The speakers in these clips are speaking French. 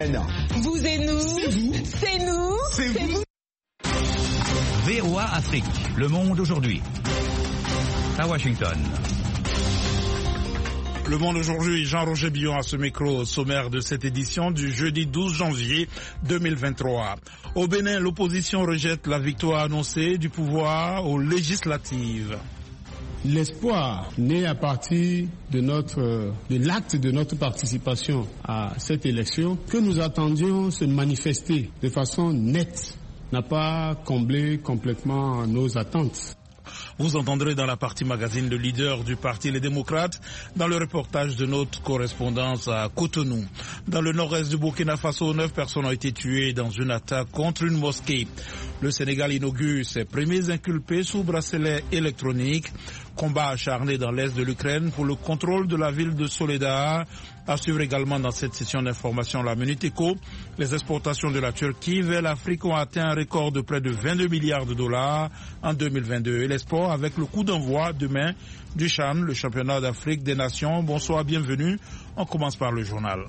Vous et nous, c'est nous, c'est vous. VOA Afrique, le monde aujourd'hui. À Washington. Le Monde aujourd'hui, Jean-Roger Billon à ce micro au sommaire de cette édition du jeudi 12 janvier 2023. Au Bénin, l'opposition rejette la victoire annoncée du pouvoir aux législatives. L'espoir né à partir de l'acte de notre participation à cette élection, que nous attendions se manifester de façon nette, n'a pas comblé complètement nos attentes. Vous entendrez dans la partie magazine le leader du parti Les Démocrates dans le reportage de notre correspondance à Cotonou. Dans le nord-est du Burkina Faso, 9 personnes ont été tuées dans une attaque contre une mosquée. Le Sénégal inaugure ses premiers inculpés sous bracelet électronique. Combat acharné dans l'est de l'Ukraine pour le contrôle de la ville de Soledar. À suivre également dans cette session d'information la Minute Éco. Les exportations de la Turquie vers l'Afrique ont atteint un record de près de 22 milliards de dollars en 2022. Et les sports avec le coup d'envoi demain du CHAN, le championnat d'Afrique des Nations. Bonsoir, bienvenue. On commence par le journal.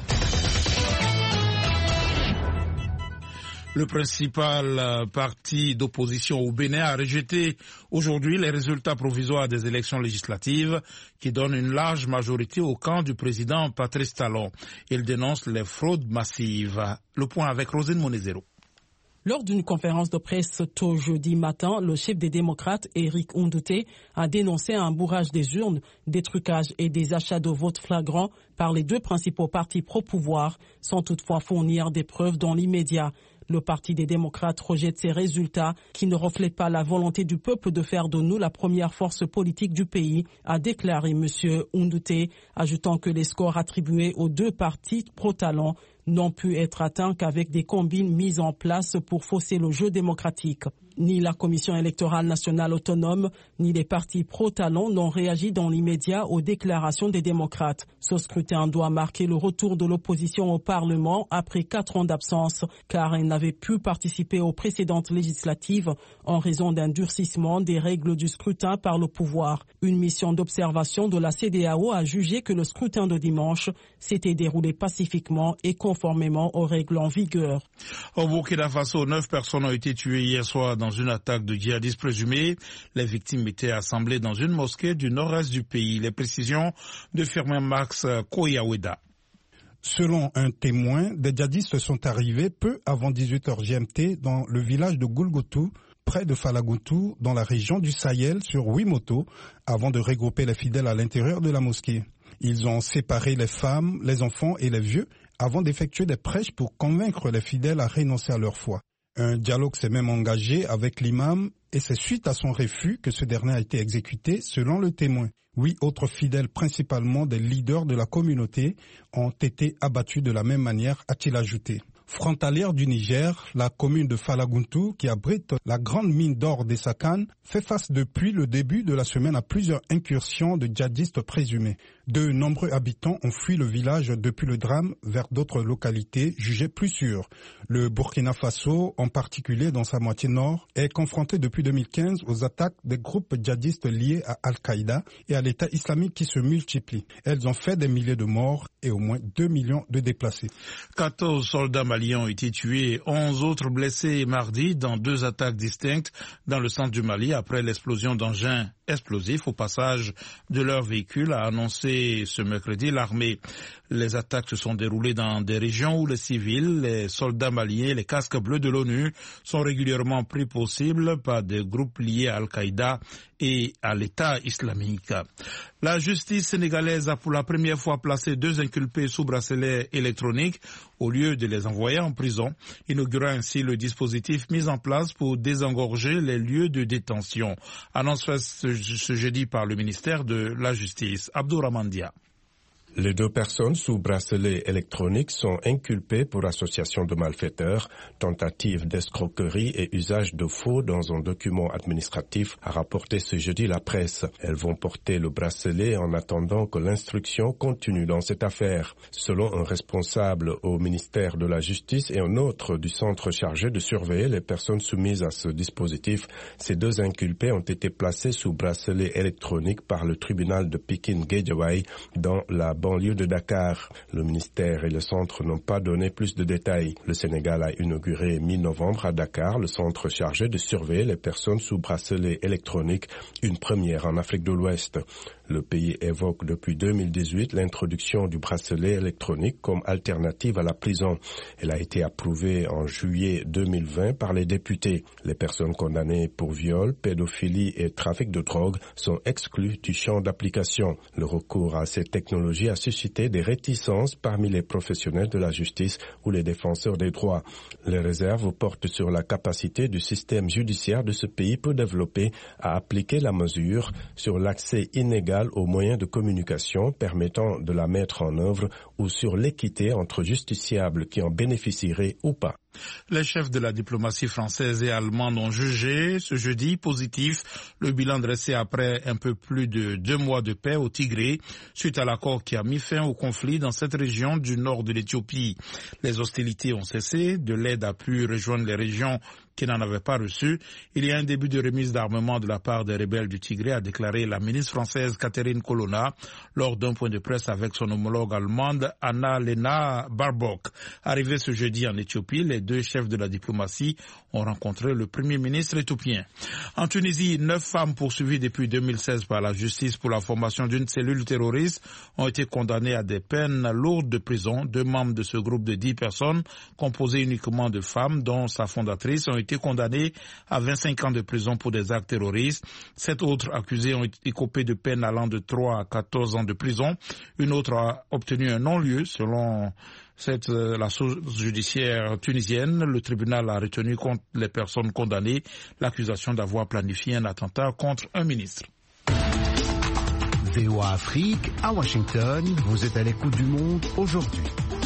Le principal parti d'opposition au Bénin a rejeté aujourd'hui les résultats provisoires des élections législatives qui donnent une large majorité au camp du président Patrice Talon. Il dénonce les fraudes massives. Le point avec Rosine Monezero. Lors d'une conférence de presse tôt jeudi matin, le chef des démocrates, Éric Ondouté, a dénoncé un bourrage des urnes, des trucages et des achats de votes flagrants par les deux principaux partis pro-pouvoir, sans toutefois fournir des preuves dans l'immédiat. Le Parti des démocrates rejette ces résultats qui ne reflètent pas la volonté du peuple de faire de nous la première force politique du pays, a déclaré M. Ondouté, ajoutant que les scores attribués aux deux partis pro-talent n'ont pu être atteints qu'avec des combines mises en place pour fausser le jeu démocratique. Ni la Commission électorale nationale autonome, ni les partis pro-talent n'ont réagi dans l'immédiat aux déclarations des démocrates. Ce scrutin doit marquer le retour de l'opposition au Parlement après 4 ans d'absence, car elle n'avait pu participer aux précédentes législatives en raison d'un durcissement des règles du scrutin par le pouvoir. Une mission d'observation de la CEDEAO a jugé que le scrutin de dimanche s'était déroulé pacifiquement et conformément aux règles en vigueur. Au Burkina Faso, 9 personnes ont été tuées hier soir dans une attaque de djihadistes présumés. Les victimes étaient assemblées dans une mosquée du nord-est du pays. Les précisions de Firmin Max Koyaweda. Selon un témoin, des djihadistes sont arrivés peu avant 18h GMT dans le village de Goulgoutou, près de Falaguntou, dans la région du Sahel, sur 8 motos, avant de regrouper les fidèles à l'intérieur de la mosquée. Ils ont séparé les femmes, les enfants et les vieux avant d'effectuer des prêches pour convaincre les fidèles à renoncer à leur foi. Un dialogue s'est même engagé avec l'imam et c'est suite à son refus que ce dernier a été exécuté selon le témoin. 8 autres fidèles, principalement des leaders de la communauté, ont été abattus de la même manière, a-t-il ajouté. Frontalière du Niger, la commune de Falaguntou, qui abrite la grande mine d'or des Sakane, fait face depuis le début de la semaine à plusieurs incursions de djihadistes présumés. De nombreux habitants ont fui le village depuis le drame vers d'autres localités jugées plus sûres. Le Burkina Faso, en particulier dans sa moitié nord, est confronté depuis 2015 aux attaques des groupes djihadistes liés à Al-Qaïda et à l'État islamique qui se multiplient. Elles ont fait des milliers de morts et au moins 2 millions de déplacés. 14 soldats maliens ont été tués, 11 autres blessés mardi dans 2 attaques distinctes dans le centre du Mali après l'explosion d'engins explosifs au passage de leur véhicule, a annoncé ce mercredi l'armée. Les attaques se sont déroulées dans des régions où les civils, les soldats maliens, les casques bleus de l'ONU sont régulièrement pris pour cible par des groupes liés à Al-Qaïda et à l'État islamique. La justice sénégalaise a pour la première fois placé 2 inculpés sous bracelet électronique au lieu de les envoyer en prison, inaugurant ainsi le dispositif mis en place pour désengorger les lieux de détention. Annonce faite ce jeudi par le ministère de la Justice. Abdouramandia. Les 2 personnes sous bracelet électronique sont inculpées pour association de malfaiteurs, tentative d'escroquerie et usage de faux dans un document administratif, a rapporté ce jeudi la presse. Elles vont porter le bracelet en attendant que l'instruction continue dans cette affaire. Selon un responsable au ministère de la Justice et un autre du centre chargé de surveiller les personnes soumises à ce dispositif, ces 2 inculpés ont été placés sous bracelet électronique par le tribunal de Pikine-Guédiawaye dans la banlieue de Dakar. Le ministère et le centre n'ont pas donné plus de détails. Le Sénégal a inauguré mi-novembre à Dakar le centre chargé de surveiller les personnes sous bracelet électronique, une première en Afrique de l'Ouest. Le pays évoque depuis 2018 l'introduction du bracelet électronique comme alternative à la prison. Elle a été approuvée en juillet 2020 par les députés. Les personnes condamnées pour viol, pédophilie et trafic de drogue sont exclues du champ d'application. Le recours à ces technologies a suscité des réticences parmi les professionnels de la justice ou les défenseurs des droits. Les réserves portent sur la capacité du système judiciaire de ce pays pour développer à appliquer la mesure, sur l'accès inégal aux moyens de communication permettant de la mettre en œuvre ou sur l'équité entre justiciables qui en bénéficieraient ou pas. Les chefs de la diplomatie française et allemande ont jugé ce jeudi positif le bilan dressé après un peu plus de 2 mois de paix au Tigré suite à l'accord qui a mis fin au conflit dans cette région du nord de l'Éthiopie. Les hostilités ont cessé, de l'aide a pu rejoindre les régions qui n'en avaient pas reçu. Il y a un début de remise d'armement de la part des rebelles du Tigré, a déclaré la ministre française Catherine Colonna lors d'un point de presse avec son homologue allemande Anna-Lena Baerbock. Arrivé ce jeudi en Éthiopie, les 2 chefs de la diplomatie ont rencontré le premier ministre éthiopien. En Tunisie, 9 femmes poursuivies depuis 2016 par la justice pour la formation d'une cellule terroriste ont été condamnées à des peines lourdes de prison. 2 membres de ce groupe de 10 personnes, composé uniquement de femmes, dont sa fondatrice, ont été condamnés à 25 ans de prison pour des actes terroristes. 7 autres accusés ont écopé de peines allant de 3 à 14 ans de prison. Une autre a obtenu un non-lieu selon la source judiciaire tunisienne. Le tribunal a retenu contre les personnes condamnées l'accusation d'avoir planifié un attentat contre un ministre. VOA Afrique, à Washington, vous êtes à l'écoute du monde aujourd'hui.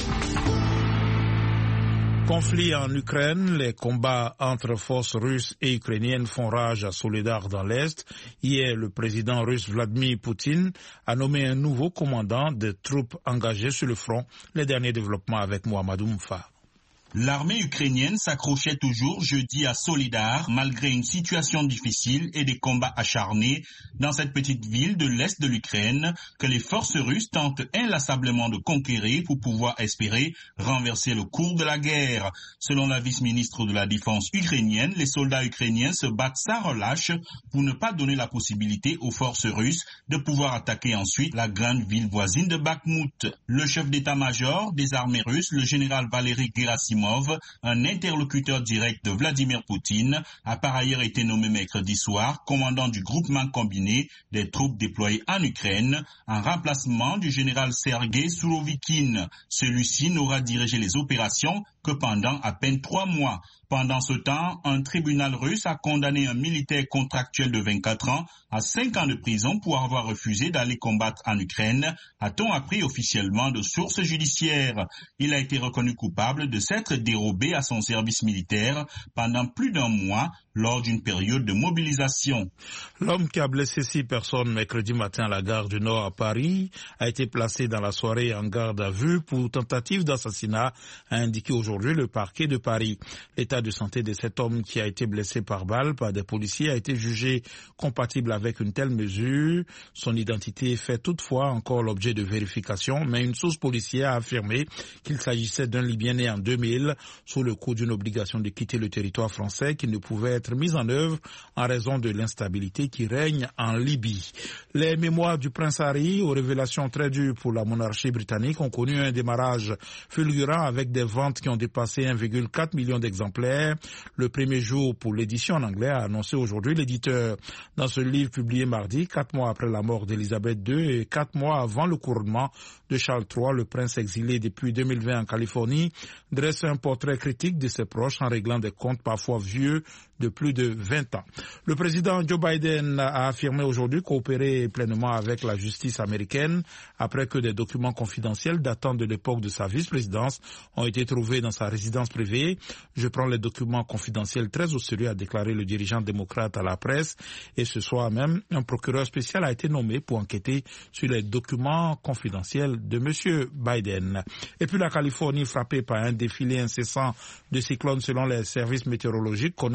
Conflit en Ukraine, les combats entre forces russes et ukrainiennes font rage à Soledar dans l'Est. Hier, le président russe Vladimir Poutine a nommé un nouveau commandant des troupes engagées sur le front. Les derniers développements avec Mohamedou Moufa. L'armée ukrainienne s'accrochait toujours jeudi à Soledar, malgré une situation difficile et des combats acharnés dans cette petite ville de l'Est de l'Ukraine que les forces russes tentent inlassablement de conquérir pour pouvoir espérer renverser le cours de la guerre. Selon la vice-ministre de la Défense ukrainienne, les soldats ukrainiens se battent sans relâche pour ne pas donner la possibilité aux forces russes de pouvoir attaquer ensuite la grande ville voisine de Bakhmout. Le chef d'état-major des armées russes, le général Valery Gerasimov, un interlocuteur direct de Vladimir Poutine, a par ailleurs été nommé mercredi soir commandant du groupement combiné des troupes déployées en Ukraine, en remplacement du général Sergei Sourovikine. Celui-ci n'aura dirigé les opérations que pendant à peine 3 mois. Pendant ce temps, un tribunal russe a condamné un militaire contractuel de 24 ans à 5 ans de prison pour avoir refusé d'aller combattre en Ukraine, a-t-on appris officiellement de sources judiciaires. Il a été reconnu coupable de s'être dérobé à son service militaire pendant plus d'1 mois lors d'une période de mobilisation. L'homme qui a blessé 6 personnes mercredi matin à la gare du Nord à Paris a été placé dans la soirée en garde à vue pour tentative d'assassinat, a indiqué aujourd'hui le parquet de Paris. L'état de santé de cet homme qui a été blessé par balle par des policiers a été jugé compatible avec une telle mesure. Son identité fait toutefois encore l'objet de vérification, mais une source policière a affirmé qu'il s'agissait d'un Libyen né en 2000 sous le coup d'une obligation de quitter le territoire français qui ne pouvait être mise en œuvre en raison de l'instabilité qui règne en Libye. Les mémoires du prince Harry, aux révélations très dures pour la monarchie britannique, ont connu un démarrage fulgurant avec des ventes qui ont dépassé 1,4 million d'exemplaires. Le premier jour pour l'édition en anglais, a annoncé aujourd'hui l'éditeur. Dans ce livre publié mardi, 4 mois après la mort d'Elisabeth II et 4 mois avant le couronnement de Charles III, le prince exilé depuis 2020 en Californie dresse un portrait critique de ses proches en réglant des comptes parfois vieux de plus de 20 ans. Le président Joe Biden a affirmé aujourd'hui coopérer pleinement avec la justice américaine après que des documents confidentiels datant de l'époque de sa vice-présidence ont été trouvés dans sa résidence privée. Je prends les documents confidentiels très au sérieux, a déclaré le dirigeant démocrate à la presse. Et ce soir même, un procureur spécial a été nommé pour enquêter sur les documents confidentiels de M. Biden. Et puis la Californie, frappée par un défilé incessant de cyclones selon les services météorologiques, connaît ce jeudi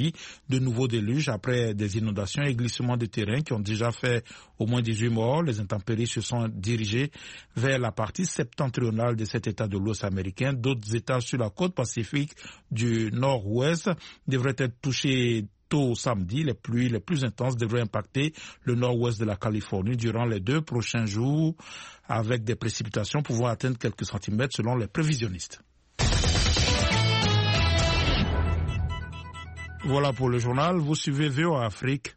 jeudi de nouveaux déluges après des inondations et glissements de terrain qui ont déjà fait au moins 18 morts. Les intempéries se sont dirigées vers la partie septentrionale de cet État de l'Ouest américain. D'autres États sur la côte pacifique du nord-ouest devraient être touchés tôt samedi. Les pluies les plus intenses devraient impacter le nord-ouest de la Californie durant les 2 prochains jours, avec des précipitations pouvant atteindre quelques centimètres selon les prévisionnistes. Voilà pour le journal. Vous suivez VOA Afrique.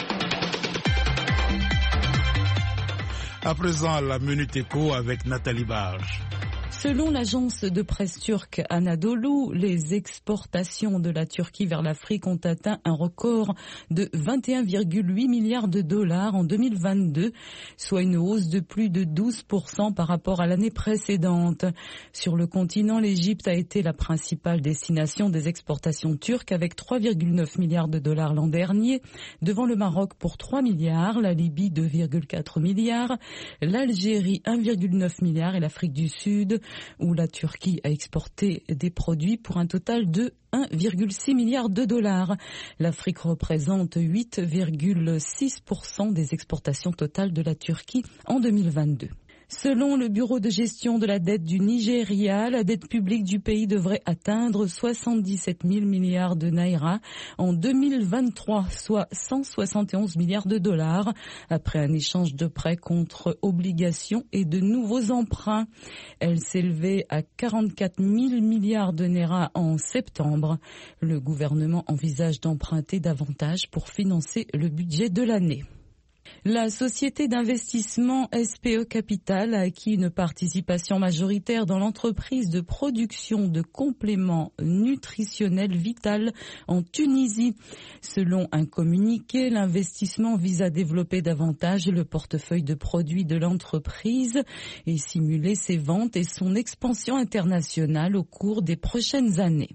À présent, la Minute Éco avec Nathalie Barge. Selon l'agence de presse turque Anadolu, les exportations de la Turquie vers l'Afrique ont atteint un record de 21,8 milliards de dollars en 2022, soit une hausse de plus de 12% par rapport à l'année précédente. Sur le continent, l'Égypte a été la principale destination des exportations turques avec 3,9 milliards de dollars l'an dernier, devant le Maroc pour 3 milliards, la Libye 2,4 milliards, l'Algérie 1,9 milliard et l'Afrique du Sud où la Turquie a exporté des produits pour un total de 1,6 milliard de dollars. L'Afrique représente 8,6% des exportations totales de la Turquie en 2022. Selon le bureau de gestion de la dette du Nigeria, la dette publique du pays devrait atteindre 77 000 milliards de naira en 2023, soit 171 milliards de dollars, après un échange de prêts contre obligations et de nouveaux emprunts. Elle s'élevait à 44 000 milliards de naira en septembre. Le gouvernement envisage d'emprunter davantage pour financer le budget de l'année. La société d'investissement SPE Capital a acquis une participation majoritaire dans l'entreprise de production de compléments nutritionnels Vital en Tunisie. Selon un communiqué, l'investissement vise à développer davantage le portefeuille de produits de l'entreprise et stimuler ses ventes et son expansion internationale au cours des prochaines années.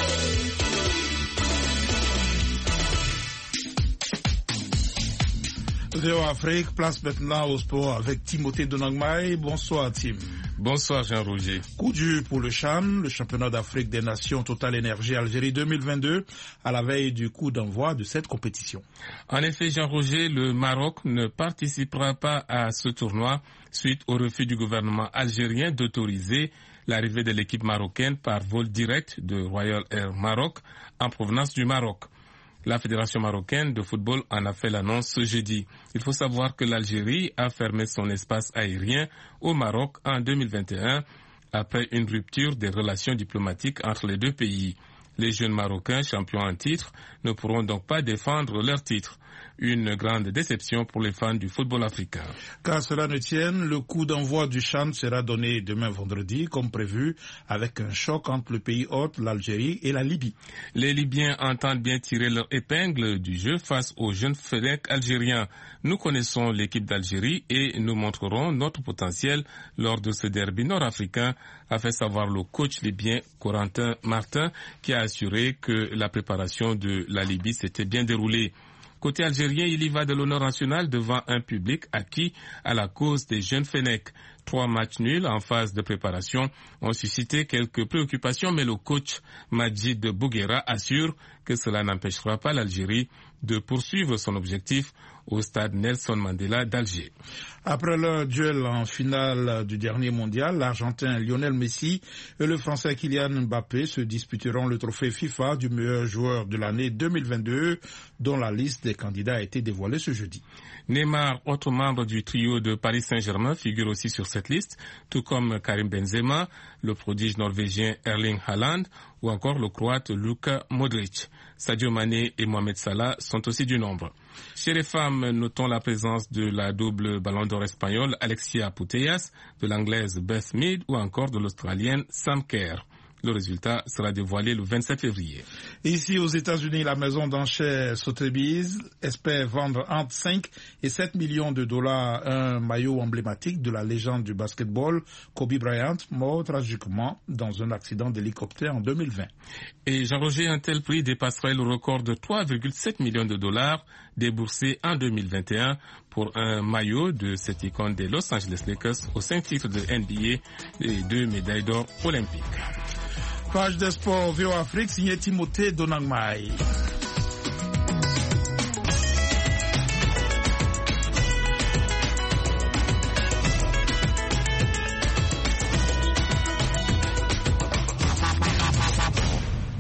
VOA Afrique, place maintenant au sport avec Timothée Donangmaï. Bonsoir Tim. Bonsoir Jean-Roger. Coup dur pour le CHAN, le championnat d'Afrique des Nations Total Énergie Algérie 2022, à la veille du coup d'envoi de cette compétition. En effet, Jean-Roger, le Maroc ne participera pas à ce tournoi suite au refus du gouvernement algérien d'autoriser l'arrivée de l'équipe marocaine par vol direct de Royal Air Maroc en provenance du Maroc. La Fédération marocaine de football en a fait l'annonce ce jeudi. Il faut savoir que l'Algérie a fermé son espace aérien au Maroc en 2021 après une rupture des relations diplomatiques entre les deux pays. Les jeunes Marocains, champions en titre, ne pourront donc pas défendre leur titre. Une grande déception pour les fans du football africain. Qu'à cela ne tienne, le coup d'envoi du CHAN sera donné demain vendredi, comme prévu, avec un choc entre le pays hôte, l'Algérie et la Libye. Les Libyens entendent bien tirer leur épingle du jeu face aux jeunes Fennecs algériens. Nous connaissons l'équipe d'Algérie et nous montrerons notre potentiel lors de ce derby nord-africain, a fait savoir le coach libyen Corentin Martin, qui a assuré que la préparation de la Libye s'était bien déroulée. Côté algérien, il y va de l'honneur national devant un public acquis à la cause des jeunes Fennecs. 3 matchs nuls en phase de préparation ont suscité quelques préoccupations, mais le coach Majid Bouguera assure que cela n'empêchera pas l'Algérie de poursuivre son objectif au stade Nelson Mandela d'Alger. Après leur duel en finale du dernier mondial, l'Argentin Lionel Messi et le Français Kylian Mbappé se disputeront le trophée FIFA du meilleur joueur de l'année 2022, dont la liste des candidats a été dévoilée ce jeudi. Neymar, autre membre du trio de Paris Saint-Germain, figure aussi sur cette liste, tout comme Karim Benzema, le prodige norvégien Erling Haaland ou encore le croate Luka Modric. Sadio Mané et Mohamed Salah sont aussi du nombre. Chez les femmes, notons la présence de la double ballon d'or espagnole Alexia Putellas, de l'anglaise Beth Mead ou encore de l'australienne Sam Kerr. Le résultat sera dévoilé le 27 février. Ici aux États-Unis, la maison d'enchères Sotheby's espère vendre entre 5 et 7 millions de dollars un maillot emblématique de la légende du basketball, Kobe Bryant, mort tragiquement dans un accident d'hélicoptère en 2020. Et Jean-Roger, un tel prix dépasserait le record de 3,7 millions de dollars déboursé en 2021 pour un maillot de cette icône des Los Angeles Lakers aux 5 titres de NBA et 2 médailles d'or olympiques. Page des sports VOA Afrique, signé Timothée Donangmaï.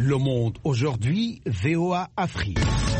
Le Monde aujourd'hui, VOA Afrique.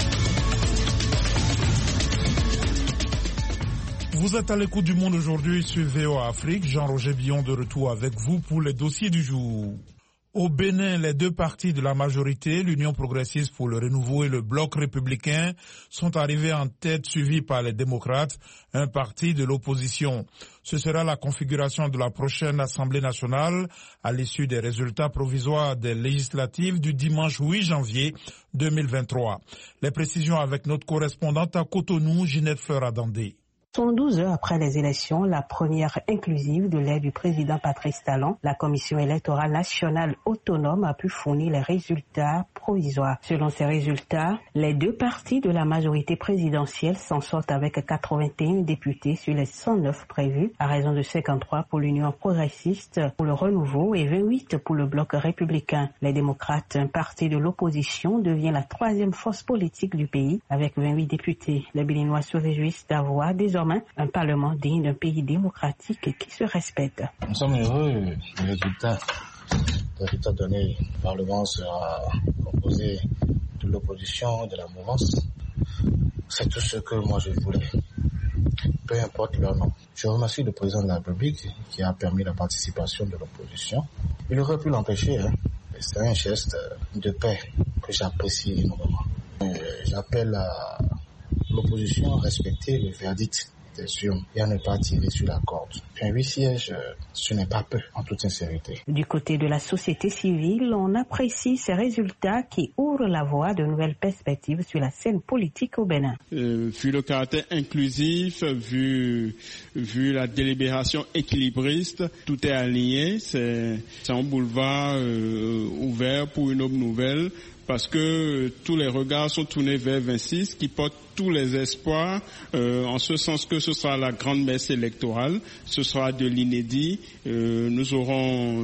Vous êtes à l'écoute du Monde aujourd'hui sur VOA Afrique. Jean-Roger Billon de retour avec vous pour les dossiers du jour. Au Bénin, les deux partis de la majorité, l'Union progressiste pour le renouveau et le Bloc républicain, sont arrivés en tête, suivis par les démocrates, un parti de l'opposition. Ce sera la configuration de la prochaine Assemblée nationale à l'issue des résultats provisoires des législatives du dimanche 8 janvier 2023. Les précisions avec notre correspondante à Cotonou, Ginette Fleur-Adandé. 112 heures après les élections, la première inclusive de l'aide du président Patrice Talon, la Commission électorale nationale autonome a pu fournir les résultats provisoires. Selon ces résultats, les deux partis de la majorité présidentielle s'en sortent avec 81 députés sur les 109 prévus, à raison de 53 pour l'Union progressiste pour le renouveau et 28 pour le Bloc républicain. Les démocrates, un parti de l'opposition, devient la troisième force politique du pays avec 28 députés. Les Béninois se réjouissent d'avoir désormais un parlement digne d'un pays démocratique qui se respecte. Nous sommes heureux des résultats donnés. Le Parlement sera composé de l'opposition, de la mouvance. C'est tout ce que moi je voulais. Peu importe leur nom. Je remercie le président de la République qui a permis la participation de l'opposition. Il aurait pu l'empêcher. C'est un geste de paix que j'apprécie énormément. J'appelle à l'opposition à respecter le verdict des urnes et à ne pas tirer sur la corde. 8 sièges, ce n'est pas peu, en toute sincérité. Du côté de la société civile, on apprécie ces résultats qui ouvrent la voie de nouvelles perspectives sur la scène politique au Bénin. Vu le caractère inclusif, vu la délibération équilibriste, tout est aligné. C'est un boulevard ouvert pour une aube nouvelle. Parce que tous les regards sont tournés vers 26, qui porte tous les espoirs, en ce sens que ce sera la grande messe électorale, ce sera de l'inédit. Nous aurons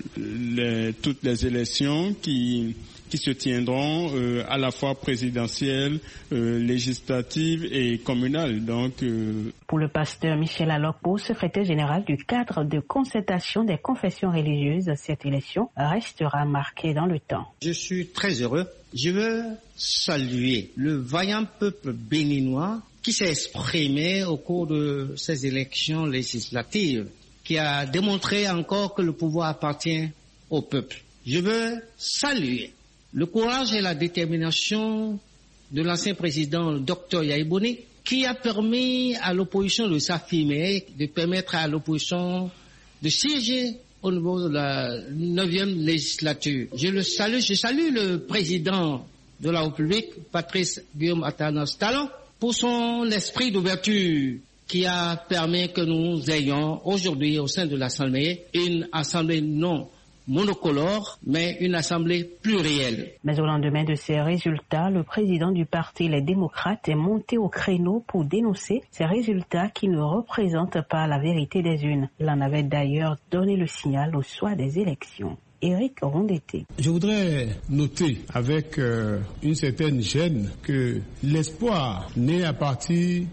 toutes les élections qui se tiendront à la fois présidentielles, législatives et communales. Donc, Pour le pasteur Michel Alokpo, secrétaire général du cadre de concertation des confessions religieuses, cette élection restera marquée dans le temps. Je suis très heureux. Je veux saluer le vaillant peuple béninois qui s'est exprimé au cours de ces élections législatives, qui a démontré encore que le pouvoir appartient au peuple. Je veux saluer le courage et la détermination de l'ancien président Dr Yahya Boni, qui a permis à l'opposition de s'affirmer, de permettre à l'opposition de siéger au niveau de la 9e législature. Je salue le président de la République, Patrice Guillaume Atanas Talon, pour son esprit d'ouverture qui a permis que nous ayons aujourd'hui au sein de l'Assemblée une Assemblée non monocolore, mais une assemblée plurielle. Mais au lendemain de ces résultats, le président du parti Les Démocrates est monté au créneau pour dénoncer ces résultats qui ne représentent pas la vérité des urnes. Il en avait d'ailleurs donné le signal au soir des élections. Éric Rondeté. Je voudrais noter avec une certaine gêne que l'espoir né à partir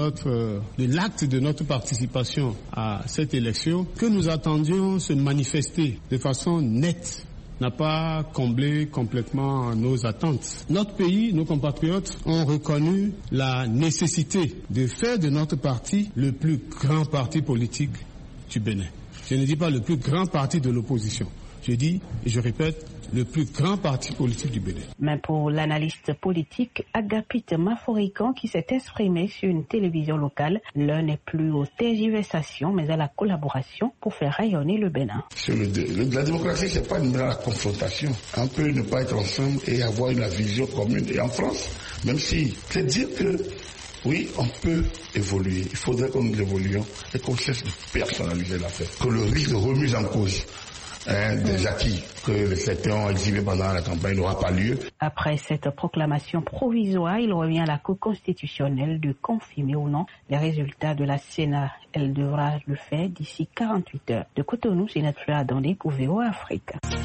de l'acte de notre participation à cette élection, que nous attendions se manifester de façon nette, n'a pas comblé complètement nos attentes. Notre pays, nos compatriotes ont reconnu la nécessité de faire de notre parti le plus grand parti politique du Bénin. Je ne dis pas le plus grand parti de l'opposition. Je dis, et je répète, le plus grand parti politique du Bénin. Mais pour l'analyste politique Agapit Maforican qui s'est exprimé sur une télévision locale, l'heure n'est plus aux tergiversations mais à la collaboration pour faire rayonner le Bénin. La démocratie, c'est pas une la confrontation. On peut ne pas être ensemble et avoir une vision commune. Et en France, même si, c'est dire que oui, on peut évoluer. Il faudrait que nous évoluions et qu'on cesse de personnaliser l'affaire. Que le risque de remise en cause des acquis que certains ont exhibés pendant la campagne n'aura pas lieu. Après cette proclamation provisoire, il revient à la Cour constitutionnelle de confirmer ou non les résultats de la Sénat. Elle devra le faire d'ici 48 heures. De Cotonou, c'est Ginette Fleur-Adandé pour VOA Afrique.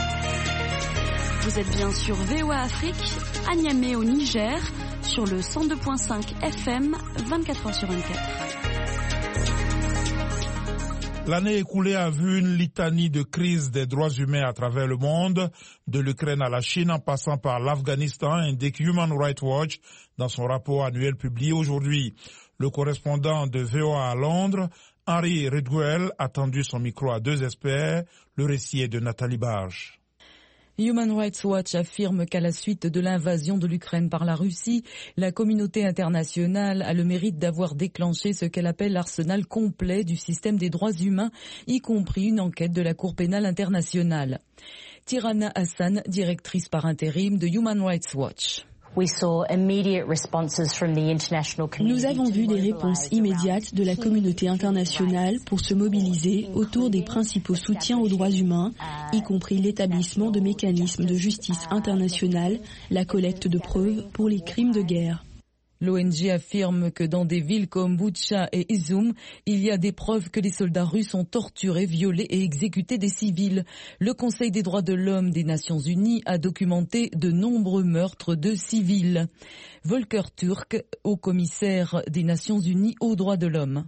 Vous êtes bien sur VOA Afrique, à Niamey au Niger, sur le 102.5 FM, 24h sur 24. L'année écoulée a vu une litanie de crises des droits humains à travers le monde, de l'Ukraine à la Chine en passant par l'Afghanistan, indique Human Rights Watch dans son rapport annuel publié aujourd'hui. Le correspondant de VOA à Londres, Henry Ridgwell, a tendu son micro à deux experts. Le récit est de Nathalie Barge. Human Rights Watch affirme qu'à la suite de l'invasion de l'Ukraine par la Russie, la communauté internationale a le mérite d'avoir déclenché ce qu'elle appelle l'arsenal complet du système des droits humains, y compris une enquête de la Cour pénale internationale. Tirana Hassan, directrice par intérim de Human Rights Watch. Nous avons vu des réponses immédiates de la communauté internationale pour se mobiliser autour des principaux soutiens aux droits humains, y compris l'établissement de mécanismes de justice internationale, la collecte de preuves pour les crimes de guerre. L'ONG affirme que dans des villes comme Boutcha et Izum, il y a des preuves que les soldats russes ont torturé, violé et exécuté des civils. Le Conseil des droits de l'homme des Nations Unies a documenté de nombreux meurtres de civils. Volker Turk, haut-commissaire des Nations Unies aux droits de l'homme.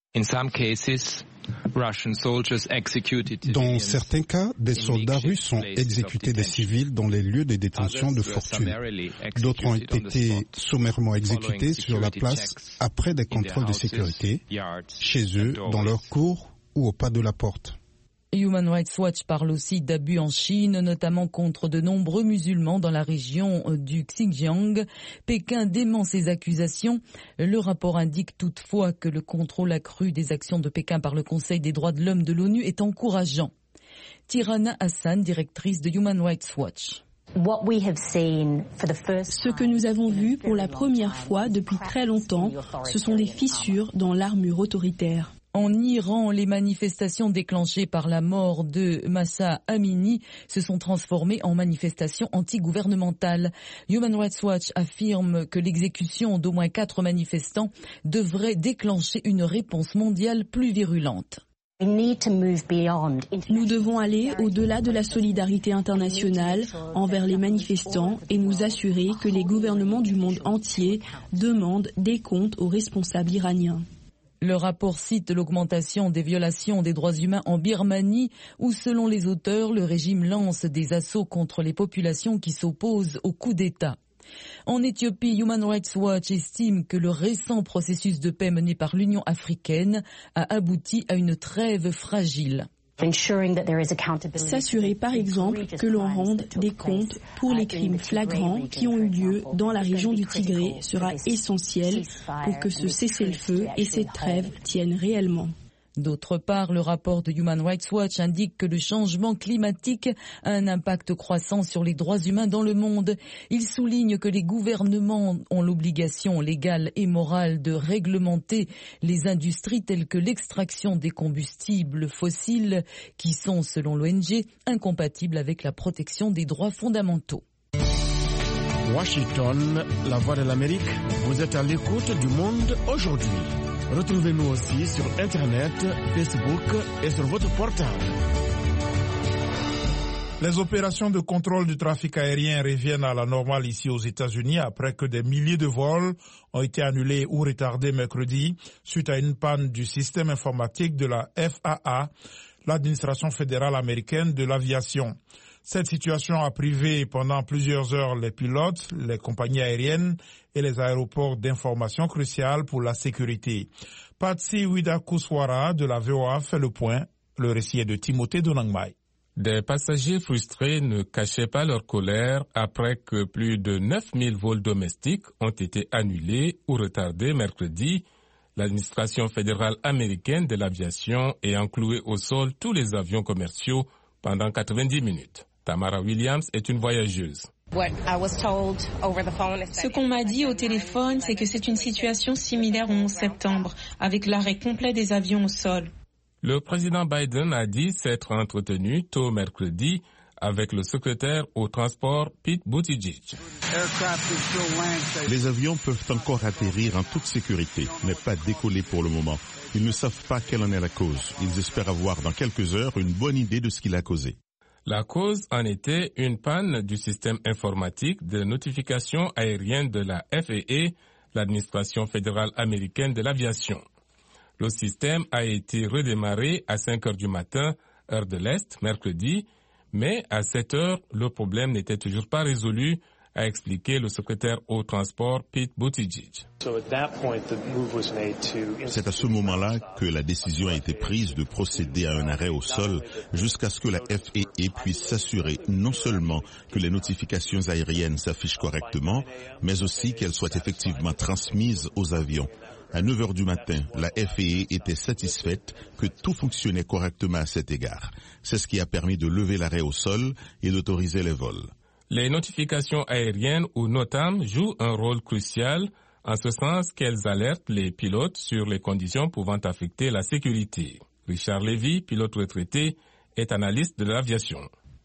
Dans certains cas, des soldats russes ont exécuté des civils dans les lieux de détention de fortune. D'autres ont été sommairement exécutés sur la place après des contrôles de sécurité, chez eux, dans leur cour ou au pas de la porte. Human Rights Watch parle aussi d'abus en Chine, notamment contre de nombreux musulmans dans la région du Xinjiang. Pékin dément ces accusations. Le rapport indique toutefois que le contrôle accru des actions de Pékin par le Conseil des droits de l'homme de l'ONU est encourageant. Tirana Hassan, directrice de Human Rights Watch. Ce que nous avons vu pour la première fois depuis très longtemps, ce sont des fissures dans l'armure autoritaire. En Iran, les manifestations déclenchées par la mort de Mahsa Amini se sont transformées en manifestations antigouvernementales. Human Rights Watch affirme que l'exécution d'au moins 4 manifestants devrait déclencher une réponse mondiale plus virulente. Nous devons aller au-delà de la solidarité internationale envers les manifestants et nous assurer que les gouvernements du monde entier demandent des comptes aux responsables iraniens. Le rapport cite l'augmentation des violations des droits humains en Birmanie, où selon les auteurs, le régime lance des assauts contre les populations qui s'opposent au coup d'État. En Éthiopie, Human Rights Watch estime que le récent processus de paix mené par l'Union africaine a abouti à une trêve fragile. S'assurer par exemple que l'on rende des comptes pour les crimes flagrants qui ont eu lieu dans la région du Tigré sera essentiel pour que ce cessez-le-feu et cette trêve tiennent réellement. D'autre part, le rapport de Human Rights Watch indique que le changement climatique a un impact croissant sur les droits humains dans le monde. Il souligne que les gouvernements ont l'obligation légale et morale de réglementer les industries telles que l'extraction des combustibles fossiles qui sont, selon l'ONG, incompatibles avec la protection des droits fondamentaux. Washington, la voix de l'Amérique, vous êtes à l'écoute du monde aujourd'hui. Retrouvez-nous aussi sur Internet, Facebook et sur votre portable. Les opérations de contrôle du trafic aérien reviennent à la normale ici aux États-Unis après que des milliers de vols ont été annulés ou retardés mercredi suite à une panne du système informatique de la FAA, l'administration fédérale américaine de l'aviation. Cette situation a privé pendant plusieurs heures les pilotes, les compagnies aériennes et les aéroports d'informations cruciales pour la sécurité. Patsy Widakuswara de la VOA fait le point. Le récit est de Timothée Donangmai. Des passagers frustrés ne cachaient pas leur colère après que plus de 9000 vols domestiques ont été annulés ou retardés mercredi. L'administration fédérale américaine de l'aviation ayant cloué au sol tous les avions commerciaux pendant 90 minutes. Tamara Williams est une voyageuse. Ce qu'on m'a dit au téléphone, c'est que c'est une situation similaire au 11 septembre, avec l'arrêt complet des avions au sol. Le président Biden a dit s'être entretenu tôt mercredi avec le secrétaire au transport Pete Buttigieg. Les avions peuvent encore atterrir en toute sécurité, mais pas décoller pour le moment. Ils ne savent pas quelle en est la cause. Ils espèrent avoir dans quelques heures une bonne idée de ce qui l'a causé. La cause en était une panne du système informatique de notification aérienne de la FAA, l'administration fédérale américaine de l'aviation. Le système a été redémarré à 5 heures du matin, heure de l'Est, mercredi, mais à 7 heures, le problème n'était toujours pas résolu, a expliqué le secrétaire au transport Pete Buttigieg. C'est à ce moment-là que la décision a été prise de procéder à un arrêt au sol jusqu'à ce que la FAA puisse s'assurer non seulement que les notifications aériennes s'affichent correctement, mais aussi qu'elles soient effectivement transmises aux avions. À 9 heures du matin, la FAA était satisfaite que tout fonctionnait correctement à cet égard. C'est ce qui a permis de lever l'arrêt au sol et d'autoriser les vols. Les notifications aériennes ou NOTAM jouent un rôle crucial en ce sens qu'elles alertent les pilotes sur les conditions pouvant affecter la sécurité. Richard Levy, pilote retraité, est analyste de l'aviation.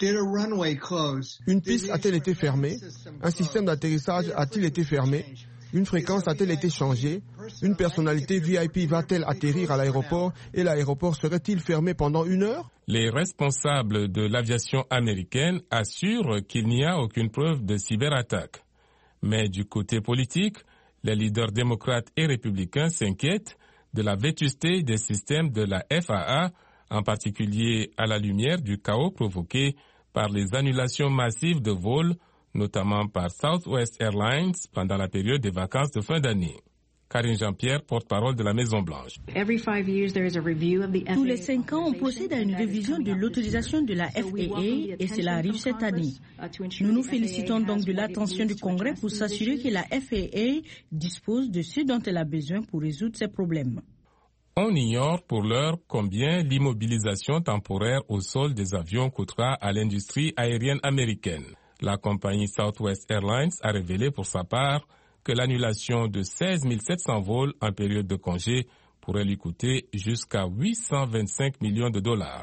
Une piste a-t-elle été fermée? Un système d'atterrissage a-t-il été fermé? Une fréquence a-t-elle été changée? Une personnalité VIP va-t-elle atterrir à l'aéroport et l'aéroport serait-il fermé pendant 1 heure? Les responsables de l'aviation américaine assurent qu'il n'y a aucune preuve de cyberattaque. Mais du côté politique, les leaders démocrates et républicains s'inquiètent de la vétusté des systèmes de la FAA, en particulier à la lumière du chaos provoqué par les annulations massives de vols, notamment par Southwest Airlines pendant la période des vacances de fin d'année. Karine Jean-Pierre, porte-parole de la Maison-Blanche. Tous les 5 ans, on procède à une révision de l'autorisation de la FAA et cela arrive cette année. Nous nous félicitons donc de l'attention du Congrès pour s'assurer que la FAA dispose de ce dont elle a besoin pour résoudre ces problèmes. On ignore pour l'heure combien l'immobilisation temporaire au sol des avions coûtera à l'industrie aérienne américaine. La compagnie Southwest Airlines a révélé pour sa part que l'annulation de 16 700 vols en période de congé pourrait lui coûter jusqu'à 825 millions de dollars.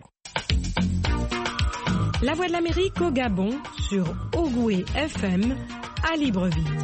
La Voix de l'Amérique au Gabon sur Ogoué FM à Libreville.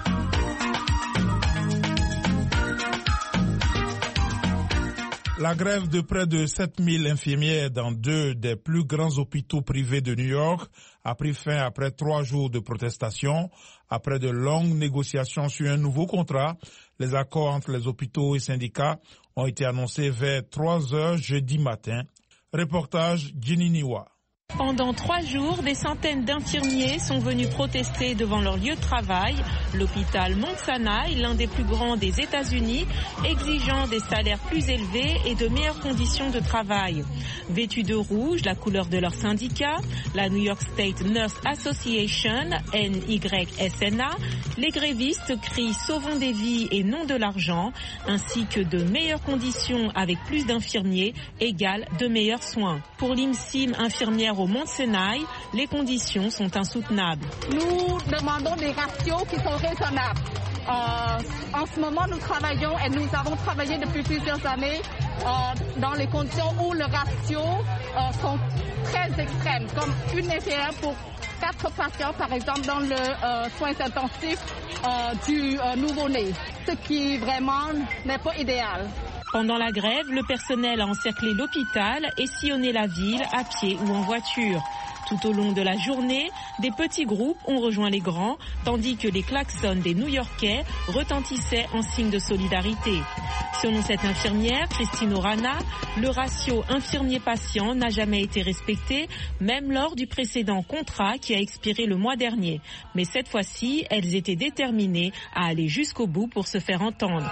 La grève de près de 7000 infirmières dans 2 des plus grands hôpitaux privés de New York a pris fin après 3 jours de protestation. Après de longues négociations sur un nouveau contrat, les accords entre les hôpitaux et syndicats ont été annoncés vers 3 heures jeudi matin. Reportage Ginny Niwa. Pendant 3 jours, des centaines d'infirmiers sont venus protester devant leur lieu de travail, l'hôpital Mount Sinai, l'un des plus grands des États-Unis, exigeant des salaires plus élevés et de meilleures conditions de travail. Vêtus de rouge, la couleur de leur syndicat, la New York State Nurse Association, NYSNA, les grévistes crient « Sauvons des vies et non de l'argent », ainsi que de meilleures conditions avec plus d'infirmiers égale de meilleurs soins. Pour l'IMSIM, infirmière au Mont Sinai, les conditions sont insoutenables. Nous demandons des ratios qui sont raisonnables. En ce moment, nous travaillons et nous avons travaillé depuis plusieurs années dans les conditions où les ratios sont très extrêmes, comme une infirmière pour 4 patients, par exemple, dans le soins intensifs du nouveau-né, ce qui vraiment n'est pas idéal. Pendant la grève, le personnel a encerclé l'hôpital et sillonné la ville à pied ou en voiture. Tout au long de la journée, des petits groupes ont rejoint les grands, tandis que les klaxons des New-Yorkais retentissaient en signe de solidarité. Selon cette infirmière, Christine Orana, le ratio infirmier-patient n'a jamais été respecté, même lors du précédent contrat qui a expiré le mois dernier. Mais cette fois-ci, elles étaient déterminées à aller jusqu'au bout pour se faire entendre.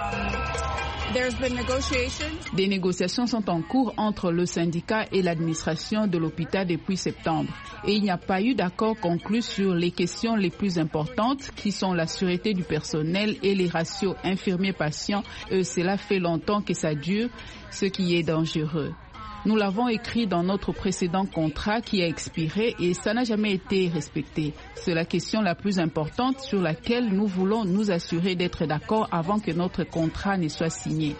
Des négociations sont en cours entre le syndicat et l'administration de l'hôpital depuis septembre. Et il n'y a pas eu d'accord conclu sur les questions les plus importantes qui sont la sûreté du personnel et les ratios infirmiers-patients. Cela fait longtemps que ça dure, ce qui est dangereux. Nous l'avons écrit dans notre précédent contrat qui a expiré et ça n'a jamais été respecté. C'est la question la plus importante sur laquelle nous voulons nous assurer d'être d'accord avant que notre contrat ne soit signé.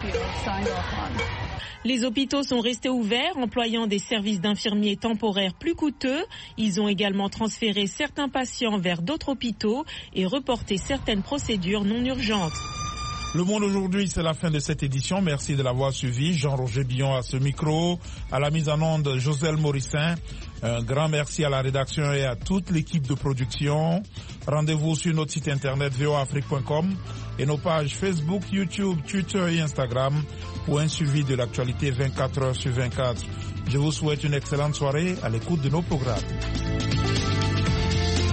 Les hôpitaux sont restés ouverts, employant des services d'infirmiers temporaires plus coûteux. Ils ont également transféré certains patients vers d'autres hôpitaux et reporté certaines procédures non urgentes. Le Monde aujourd'hui, c'est la fin de cette édition. Merci de l'avoir suivi. Jean-Roger Billon à ce micro, à la mise en onde Joselle Morissin. Un grand merci à la rédaction et à toute l'équipe de production. Rendez-vous sur notre site internet voafrique.com et nos pages Facebook, YouTube, Twitter et Instagram pour un suivi de l'actualité 24 heures sur 24. Je vous souhaite une excellente soirée à l'écoute de nos programmes.